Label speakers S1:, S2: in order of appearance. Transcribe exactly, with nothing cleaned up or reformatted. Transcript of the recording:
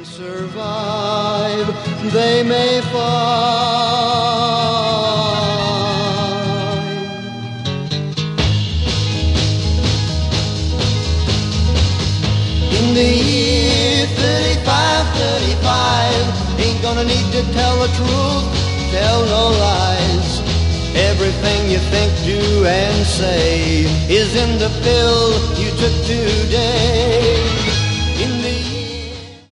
S1: survive, they may find. In the year thirty-five, thirty-five, ain't gonna need to tell the truth, tell no lies. Everything you think, do, and say is in the pill you took today.